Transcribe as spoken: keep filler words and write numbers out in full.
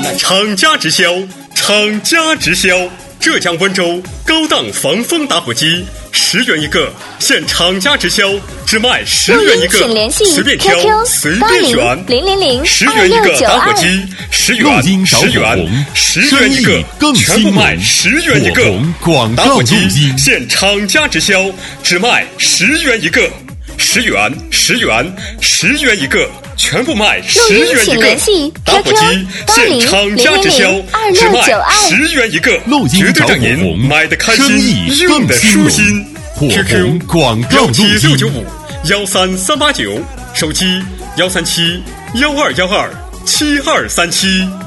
厂家直销，厂家直销，浙江温州高档防风打火机，十元一个，现厂家直销，只卖十元一个， 请联系随便挑，随便选， 零零零十元一个打火机，十元，十元，十元一个，全部卖十元一个。打火机现厂家直销，只卖十元一个，十元，十元，十元一个。全部卖十元一个，打火机现厂家直销，只卖十元一个，绝对让您买的开心，用的舒心。Q Q 幺七六九五幺三三八九，手机幺三七幺二幺二七二三七。